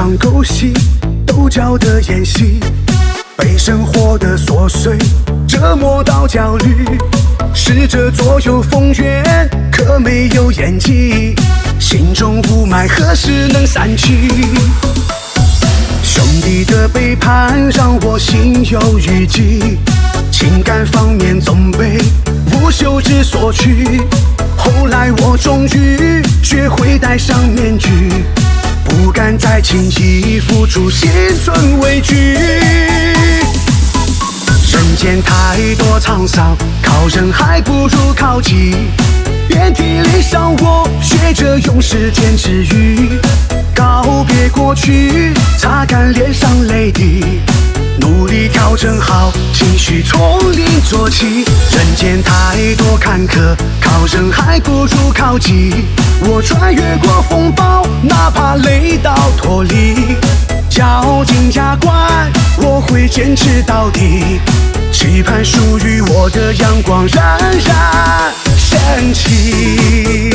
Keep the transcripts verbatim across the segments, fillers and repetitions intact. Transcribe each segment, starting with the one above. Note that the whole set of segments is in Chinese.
场狗戏，斗角的演戏，被生活的琐碎折磨到焦虑。试着左右逢源，可没有演技，心中雾霾何时能散去？兄弟的背叛让我心有余悸，情感方面总被无休止索取。后来我终于学会戴上面具，不敢再轻易付出心存畏惧。人间太多沧桑，靠人还不如靠己。遍体鳞伤，我学着用时间治愈，告别过去，擦干脸上泪滴，努力调整好情绪，从零做起。人间太多坎坷，靠人还不如靠己。我穿越过风暴，哪怕累到脱离，咬紧牙关，我会坚持到底，期盼属于我的阳光冉冉升起。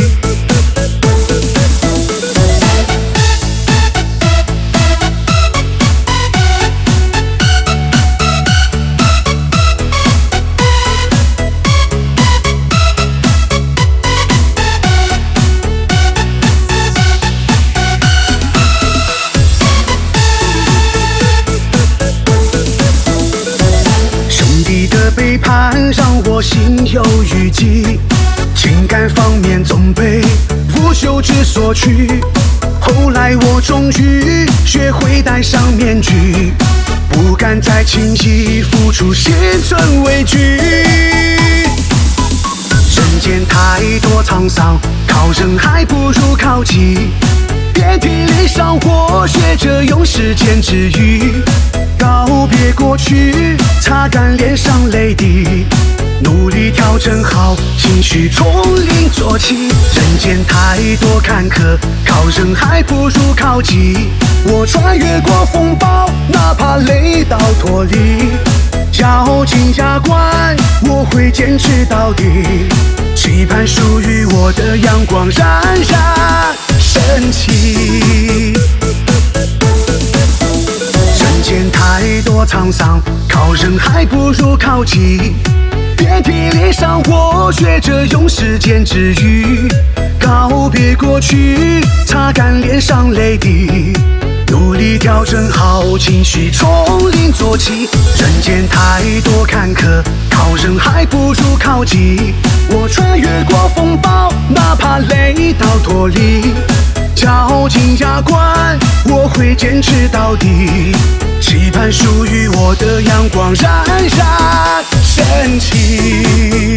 背叛让我心有余悸，情感方面总被无休止索取。后来我终于学会戴上面具，不敢再轻易付出心存畏惧。人间太多沧桑，靠人还不如靠己。遍体鳞伤，我学着用时间治愈，告别过去，擦干脸上泪滴，努力调整好情绪，从零做起。人间太多坎坷，靠人还不如靠己。我穿越过风暴，哪怕累到脱离，咬紧牙关，我会坚持到底，期盼属于我的阳光冉冉升起。人间太多沧桑，靠人还不如靠己。遍体鳞伤，我学着用时间治愈，告别过去，擦干脸上泪滴，努力调整好情绪，从零做起。人间太多坎坷，靠人还不如靠己。我穿越过风暴，哪怕累到脱离，咬紧牙关，我会坚持到底，期盼属于我的阳光冉冉升起。